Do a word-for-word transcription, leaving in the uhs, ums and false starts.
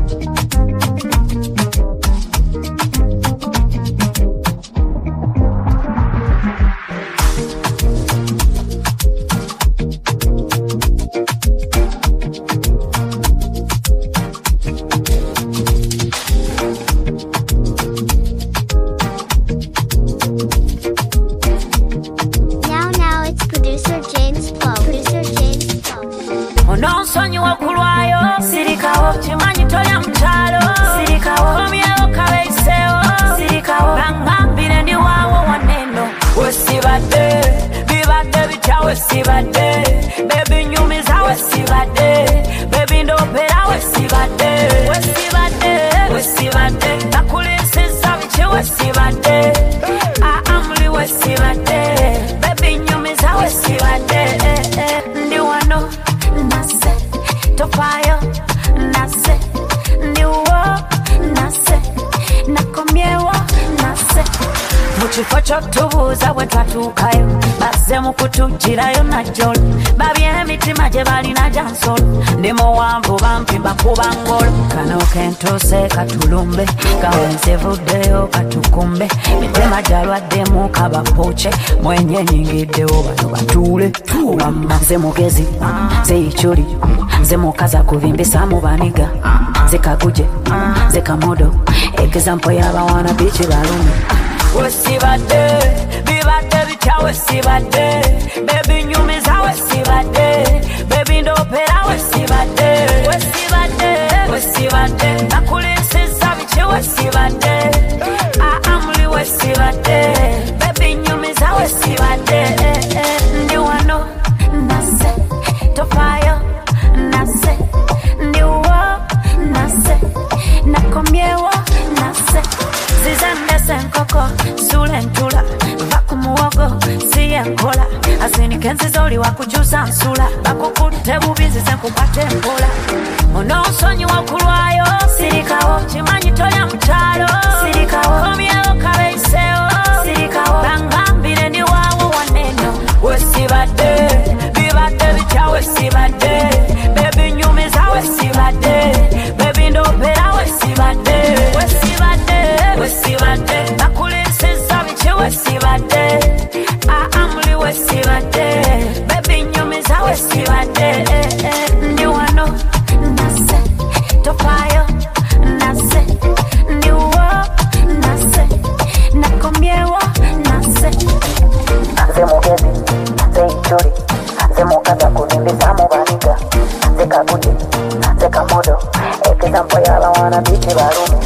Tubuza we twatukayo baze mu kutujirayo na jolo babye emitima gye balina jansolo ndi muwanvu bampimba kuba ngolo kano kentose katulumbe kawenze vuddeyo katukumbe mitema gyalwaddemu kabapoche mwenye nyingiddewo bano batuule wamma ze mugezi ze ichuli ze mukaza kuvimbisa mu baniga ze kaguje ze kamodo example y'abawana bichi balume Wesibade, bibade bicha wesibade, baby nyumiza wesibade, baby ndopera wesibade, wesibade, wesibade, nakulisiza biche wesibade, aamuli wesibade, baby nyumiza wesibade, ndi wano nase, tofayo nase, ndi wo nase, nakomyewo nase. Zizande senkoko, sule ntula Vaku muwogo, siye nkola Asini kenzi zoli wakujuza nsula Bakukute bubizi senkupate mpola Ono usonyi wakulwayo Sirikawo, chimanyi toya mchalo Sirikawo, komyewo kabeisewo Sirikawo, bangambire ni wawo waneno Wesibade, bibade bicha wesibade Baby nyumiza wesibade Baby ndopera wesibade Wesibade Wesibade, nakulisiza biche wesibade aamuli wesibade, baby nyumiza wesibade ndi wano nase, tofayo nase, ndi wo nase, nakomyewo nase ze mugezi, ze ichuli, ze mukaza kuvimbisa mu baniga ze kaguje, ze kamodo example y'abawana bichi balume